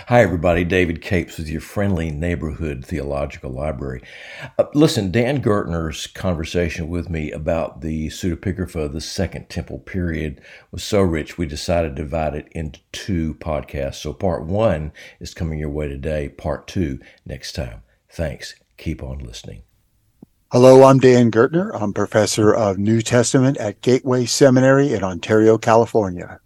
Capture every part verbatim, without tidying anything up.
Hi, everybody. David Capes with your friendly neighborhood theological library. Uh, listen, Dan Gertner's conversation with me about the pseudepigrapha of the Second Temple period was so rich, we decided to divide it into two podcasts. So part one is coming your way today, part two next time. Thanks. Keep on listening. Hello, I'm Dan Gertner. I'm professor of New Testament at Gateway Seminary in Ontario, California.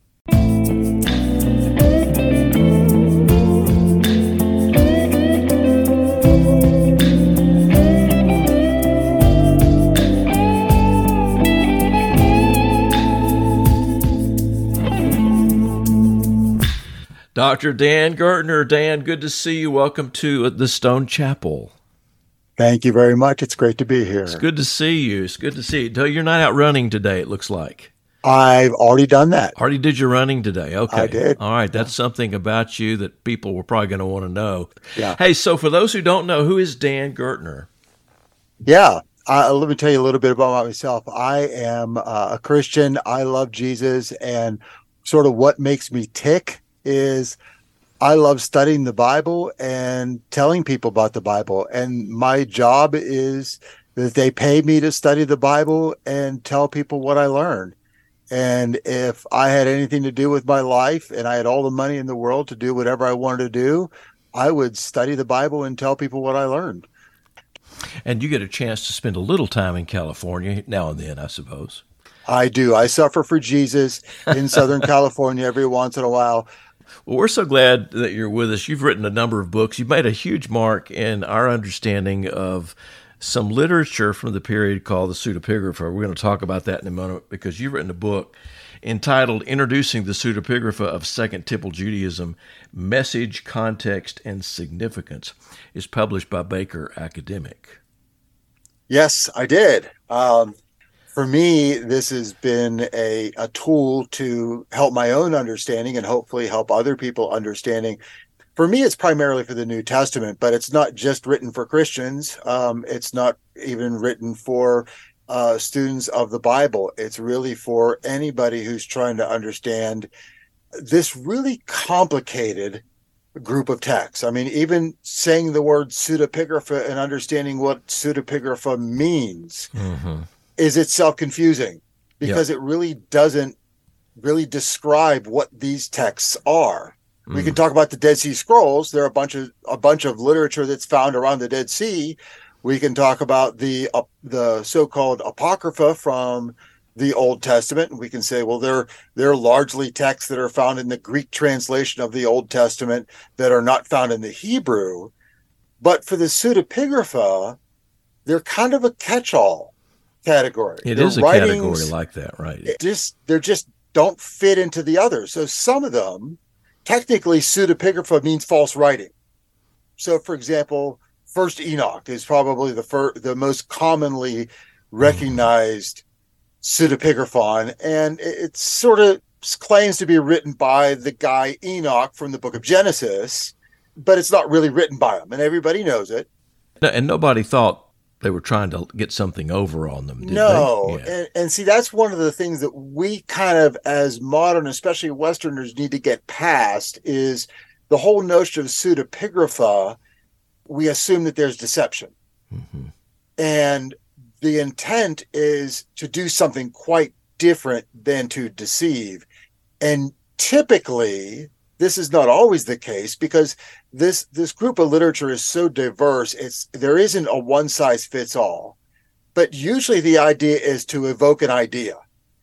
Doctor Dan Gertner. Dan, good to see you. Welcome to the Stone Chapel. Thank you very much. It's great to be here. It's good to see you. It's good to see you. You're not out running today, it looks like. I've already done that. Already did your running today. Okay. I did. All right. That's something about you that people were probably going to want to know. Yeah. Hey, so for those who don't know, who is Dan Gertner? Yeah. Uh, let me tell you a little bit about myself. I am uh, a Christian. I love Jesus. And sort of what makes me tick is I love studying the Bible and telling people about the Bible. And my job is that they pay me to study the Bible and tell people what I learned. And if I had anything to do with my life and I had all the money in the world to do whatever I wanted to do, I would study the Bible and tell people what I learned. And you get a chance to spend a little time in California now and then, I suppose. I do. I suffer for Jesus in Southern California every once in a while. Well, we're so glad that you're with us. You've written a number of books. You've made a huge mark in our understanding of some literature from the period called the pseudepigrapha. We're going to talk about that in a moment because you've written a book entitled Introducing the Pseudepigrapha of Second Temple Judaism, Message, Context, and Significance. It's published by Baker Academic. Yes, I did. Um, for me, this has been a, a tool to help my own understanding and hopefully help other people understanding. For me, it's primarily for the New Testament, but it's not just written for Christians. Um, it's not even written for uh, students of the Bible. It's really for anybody who's trying to understand this really complicated group of texts. I mean, even saying the word pseudepigrapha and understanding what pseudepigrapha means mm-hmm. is itself confusing because yep. it really doesn't really describe what these texts are. Mm. We can talk about the Dead Sea Scrolls. There are a bunch of a bunch of literature that's found around the Dead Sea. We can talk about the uh, the so-called Apocrypha from the Old Testament, and we can say, well, they're they're largely texts that are found in the Greek translation of the Old Testament that are not found in the Hebrew. But for the pseudepigrapha, they're kind of a catch-all category. It Their is a writings, category like that, right? Just they're just don't fit into the others. So some of them, technically, pseudepigrapha means false writing. So, for example, First Enoch is probably the fir- the most commonly recognized pseudepigraphon, and it sort of claims to be written by the guy Enoch from the book of Genesis, but it's not really written by him, and everybody knows it. And nobody thought they were trying to get something over on them, did no. they? Yeah. And, and see, that's one of the things that we kind of, as modern, especially Westerners, need to get past is the whole notion of pseudepigrapha. We assume that there's deception. Mm-hmm. And the intent is to do something quite different than to deceive. And typically, this is not always the case because this this group of literature is so diverse, it's there isn't a one size fits all. But usually the idea is to evoke an idea.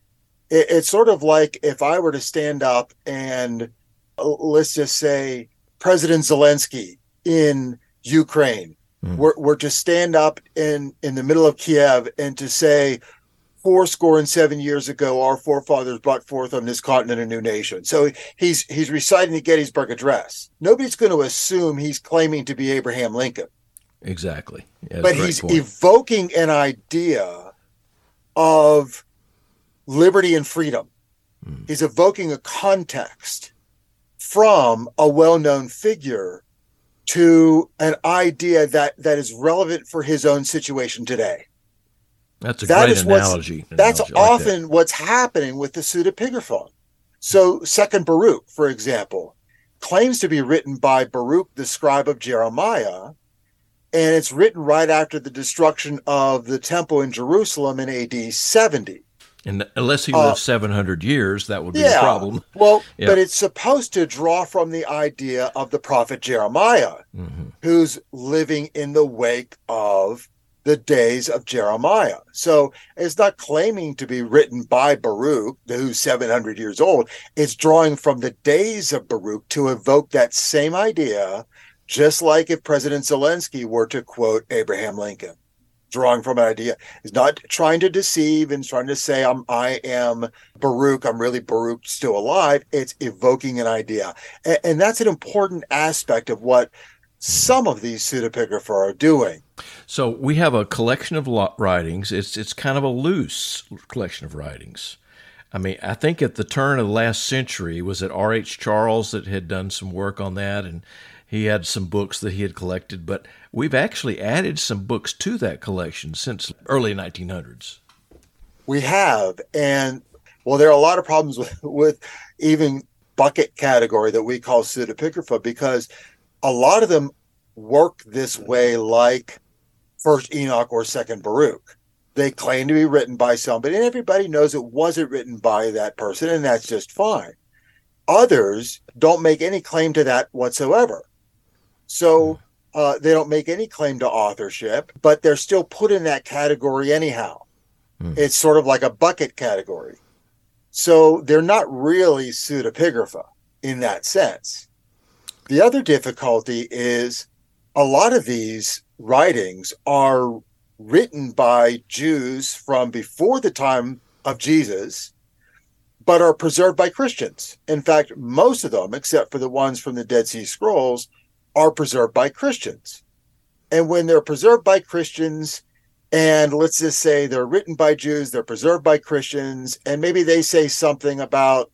It, it's sort of like if I were to stand up and uh, let's just say President Zelensky in Ukraine mm. were, were to stand up in, in the middle of Kiev and to say, four score and seven years ago, our forefathers brought forth on this continent a new nation. So he's he's reciting the Gettysburg Address. Nobody's going to assume he's claiming to be Abraham Lincoln. Exactly. Yeah, but he's point. evoking an idea of liberty and freedom. Mm. He's evoking a context from a well-known figure to an idea that, that is relevant for his own situation today. That's a that great analogy. That's analogy. Like often that. what's happening with the pseudepigraphon. So Second Baruch, for example, claims to be written by Baruch, the scribe of Jeremiah, and it's written right after the destruction of the temple in Jerusalem in A D seventy. And unless he Uh, lived seven hundred years, that would be yeah, the problem. Well, Yeah. but it's supposed to draw from the idea of the prophet Jeremiah, Mhm. who's living in the wake of the days of Jeremiah. So it's not claiming to be written by Baruch, who's seven hundred years old. It's drawing from the days of Baruch to evoke that same idea, just like if President Zelensky were to quote Abraham Lincoln, drawing from an idea. He's not trying to deceive and trying to say, I'm, I am Baruch, I'm really Baruch still alive. It's evoking an idea. And, and that's an important aspect of what some of these pseudepigrapha are doing. So we have a collection of lo- writings. It's it's kind of a loose collection of writings. I mean, I think at the turn of the last century, was it R H Charles that had done some work on that, and he had some books that he had collected, but we've actually added some books to that collection since early nineteen hundreds. We have, and well, there are a lot of problems with, with even bucket category that we call pseudepigrapha, because a lot of them work this way, like First Enoch or Second Baruch. They claim to be written by somebody, and everybody knows it wasn't written by that person, and that's just fine. Others don't make any claim to that whatsoever. So uh, they don't make any claim to authorship, but they're still put in that category anyhow. Mm. It's sort of like a bucket category. So they're not really pseudepigrapha in that sense. The other difficulty is a lot of these writings are written by Jews from before the time of Jesus, but are preserved by Christians. In fact, most of them, except for the ones from the Dead Sea Scrolls, are preserved by Christians. And when they're preserved by Christians, and let's just say they're written by Jews, they're preserved by Christians, and maybe they say something about,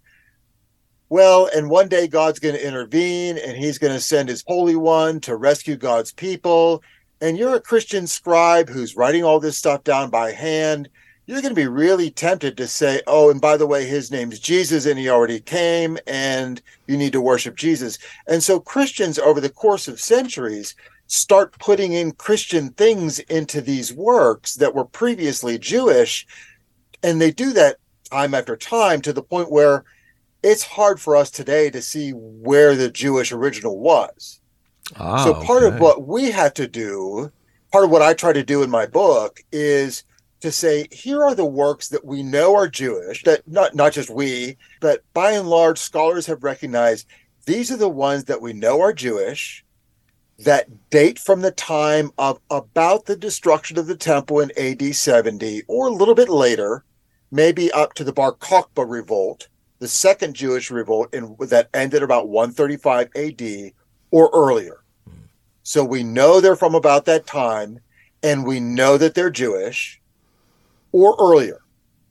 well, and one day God's going to intervene and he's going to send his Holy One to rescue God's people. And you're a Christian scribe who's writing all this stuff down by hand. You're going to be really tempted to say, oh, and by the way, his name's Jesus and he already came and you need to worship Jesus. And so Christians over the course of centuries start putting in Christian things into these works that were previously Jewish. And they do that time after time to the point where it's hard for us today to see where the Jewish original was. Ah, so part okay. of what we have to do, part of what I try to do in my book is to say, here are the works that we know are Jewish, that not, not just we, but by and large, scholars have recognized these are the ones that we know are Jewish, that date from the time of about the destruction of the temple in A D seventy, or a little bit later, maybe up to the Bar Kokhba revolt, the second Jewish revolt in, that ended about one thirty-five A D or earlier. So we know they're from about that time, and we know that they're Jewish or earlier.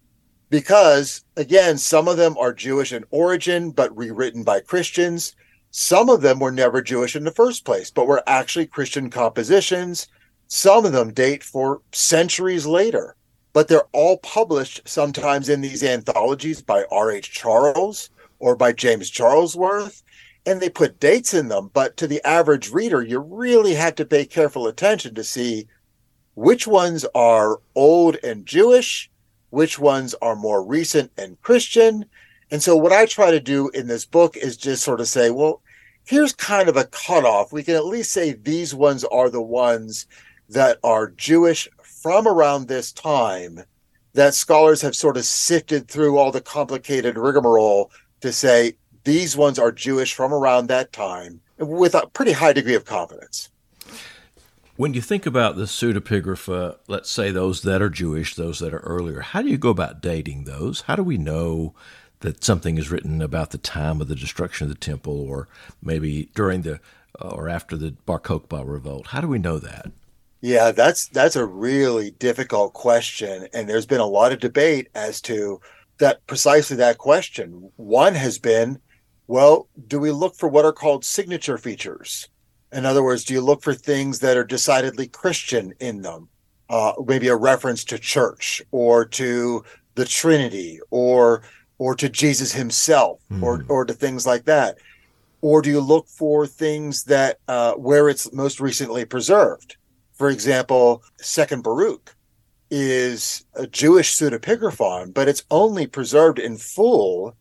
Because, again, some of them are Jewish in origin, but rewritten by Christians. Some of them were never Jewish in the first place, but were actually Christian compositions. Some of them date for centuries later. But they're all published sometimes in these anthologies by R H Charles or by James Charlesworth, and they put dates in them. But to the average reader, you really have to pay careful attention to see which ones are old and Jewish, which ones are more recent and Christian. And so what I try to do in this book is just sort of say, well, here's kind of a cutoff. We can at least say these ones are the ones that are Jewish from around this time, that scholars have sort of sifted through all the complicated rigmarole to say these ones are Jewish from around that time with a pretty high degree of confidence. When you think about the pseudepigrapha, let's say those that are Jewish, those that are earlier, how do you go about dating those? How do we know that something is written about the time of the destruction of the temple, or maybe during the uh, or after the Bar Kokhba revolt? How do we know that? Yeah, that's that's a really difficult question, and there's been a lot of debate as to that, precisely that question. One has been, well, do we look for what are called signature features? In other words, do you look for things that are decidedly Christian in them? Uh, maybe a reference to church or to the Trinity or or to Jesus himself, mm. or or to things like that. Or do you look for things that uh, where it's most recently preserved? For example, Second Baruch is a Jewish pseudepigraphon, but it's only preserved in full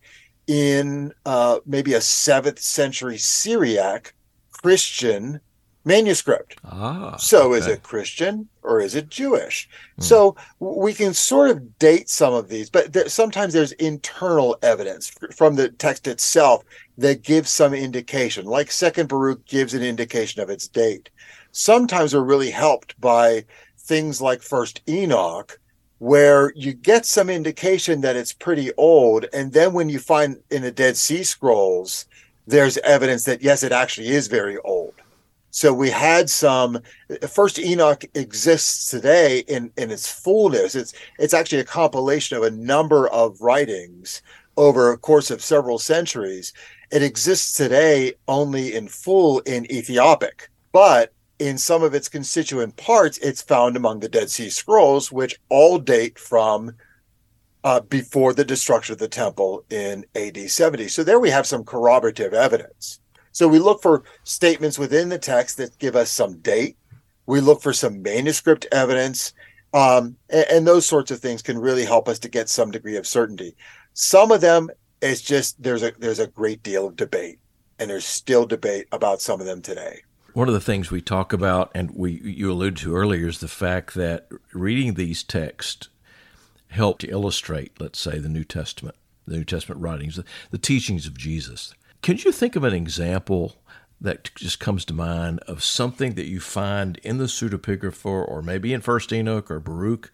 in uh, maybe a seventh century Syriac Christian manuscript. Ah, So is okay. it Christian or is it Jewish? Hmm. So we can sort of date some of these, but there, sometimes there's internal evidence from the text itself that gives some indication, like Second Baruch gives an indication of its date. Sometimes we're really helped by things like First Enoch, where you get some indication that it's pretty old. And then when you find in the Dead Sea Scrolls, there's evidence that, yes, it actually is very old. So we had some. First Enoch exists today in, in its fullness. It's it's actually a compilation of a number of writings over a course of several centuries. It exists today only in full in Ethiopic, but in some of its constituent parts, it's found among the Dead Sea Scrolls, which all date from uh, before the destruction of the temple in A D seventy. So there we have some corroborative evidence. So we look for statements within the text that give us some date. We look for some manuscript evidence, um, and, and those sorts of things can really help us to get some degree of certainty. Some of them, it's just there's a there's a great deal of debate, and there's still debate about some of them today. One of the things we talk about, and we you alluded to earlier, is the fact that reading these texts help to illustrate, let's say, the New Testament, the New Testament writings, the, the teachings of Jesus. Can you think of an example that just comes to mind of something that you find in the pseudepigrapha or maybe in First Enoch or Baruch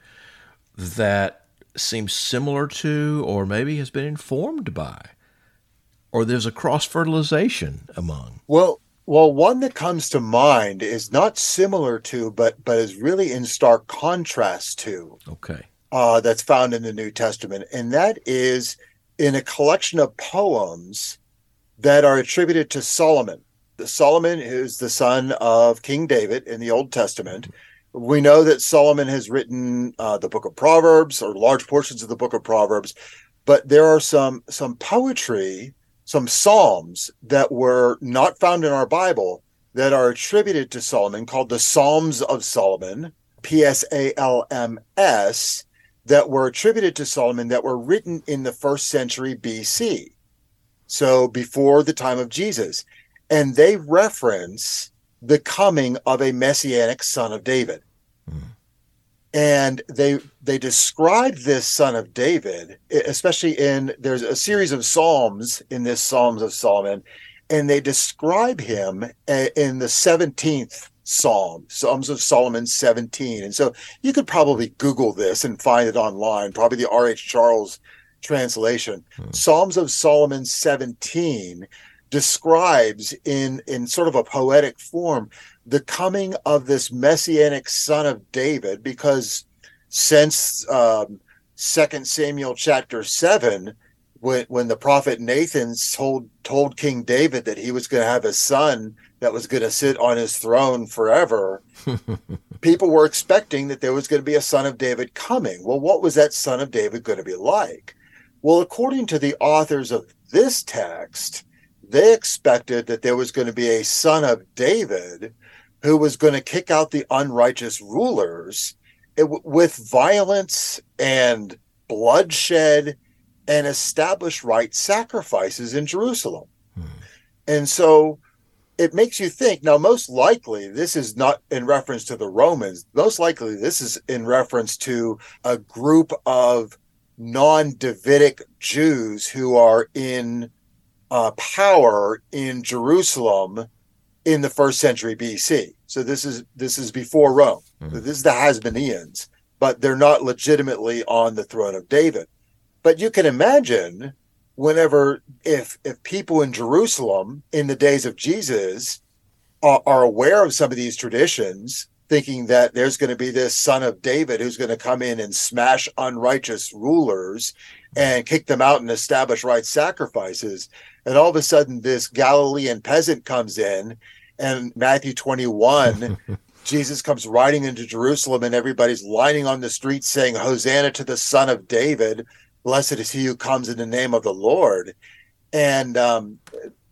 that seems similar to or maybe has been informed by, or there's a cross-fertilization among? Well, well, one that comes to mind is not similar to, but but is really in stark contrast to, Okay. uh, that's found in the New Testament, and that is in a collection of poems that are attributed to Solomon. The Solomon is the son of King David in the Old Testament. We know that Solomon has written uh, the Book of Proverbs, or large portions of the Book of Proverbs, but there are some some poetry, some psalms that were not found in our Bible that are attributed to Solomon, called the Psalms of Solomon, P S A L M S, that were attributed to Solomon that were written in the first century B C. So before the time of Jesus. And they reference the coming of a messianic son of David. Mm. And they they describe this son of David, especially in, there's a series of Psalms in this Psalms of Solomon, and they describe him in the seventeenth Psalm, Psalms of Solomon seventeen. And so you could probably Google this and find it online, probably the R H Charles translation. Hmm. Psalms of Solomon seventeen describes in in sort of a poetic form the coming of this messianic son of David, because since um, Second Samuel chapter seven, when when the prophet Nathan told told King David that he was going to have a son that was going to sit on his throne forever, people were expecting that there was going to be a son of David coming. Well, what was that son of David going to be like? Well, according to the authors of this text, they expected that there was going to be a son of David who was going to kick out the unrighteous rulers with violence and bloodshed and establish right sacrifices in Jerusalem. Hmm. And so it makes you think, now, most likely this is not in reference to the Romans. Most likely this is in reference to a group of non-Davidic Jews who are in uh, power in Jerusalem in the first century B C. So this is this is before Rome. Mm-hmm. This is the Hasmoneans, but they're not legitimately on the throne of David. But you can imagine whenever, if if people in Jerusalem in the days of Jesus are, are aware of some of these traditions, thinking that there's going to be this son of David who's going to come in and smash unrighteous rulers and kick them out and establish right sacrifices. And all of a sudden, this Galilean peasant comes in, and Matthew twenty-one, Jesus comes riding into Jerusalem, and everybody's lining on the streets saying, "Hosanna to the Son of David. Blessed is he who comes in the name of the Lord." And um,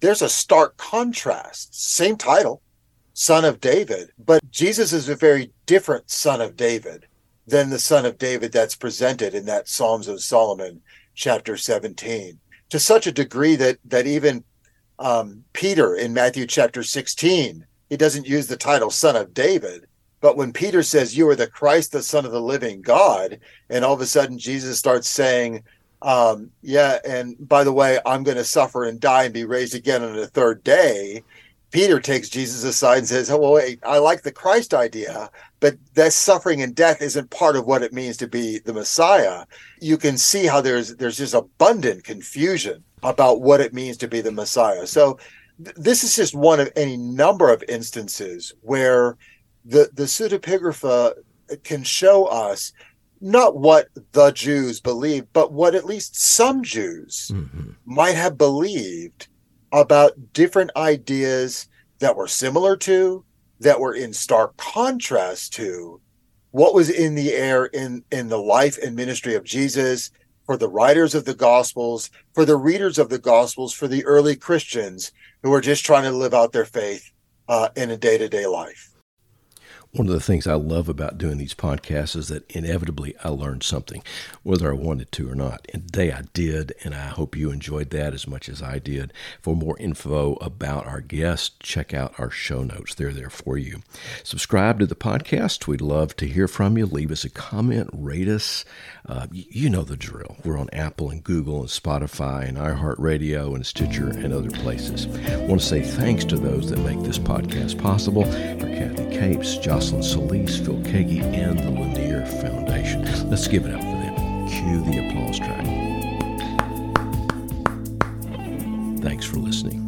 there's a stark contrast. Same title, Son of David, but Jesus is a very different Son of David than the Son of David that's presented in that Psalms of Solomon, chapter seventeen, to such a degree that that even um, Peter in Matthew chapter sixteen, he doesn't use the title Son of David, but when Peter says, "You are the Christ, the Son of the living God," and all of a sudden Jesus starts saying, um, yeah, and by the way, I'm going to suffer and die and be raised again on the third day, Peter takes Jesus aside and says, oh, well, wait, I like the Christ idea, but that suffering and death isn't part of what it means to be the Messiah. You can see how there's there's just abundant confusion about what it means to be the Messiah. So th- this is just one of any number of instances where the, the pseudepigrapha can show us not what the Jews believed, but what at least some Jews mm-hmm. might have believed about different ideas that were similar to, that were in stark contrast to what was in the air in, in the life and ministry of Jesus, for the writers of the Gospels, for the readers of the Gospels, for the early Christians who were just trying to live out their faith uh, in a day-to-day life. One of the things I love about doing these podcasts is that inevitably I learned something, whether I wanted to or not. And today I did, and I hope you enjoyed that as much as I did. For more info about our guest, check out our show notes. They're there for you. Subscribe to the podcast. We'd love to hear from you. Leave us a comment, rate us. Uh, you know the drill. We're on Apple and Google and Spotify and iHeartRadio and Stitcher and other places. I want to say thanks to those that make this podcast possible. For Kathy Capes, Jocelyn Solis, Phil Kagi, and the Lanier Foundation. Let's give it up for them. Cue the applause track. Thanks for listening.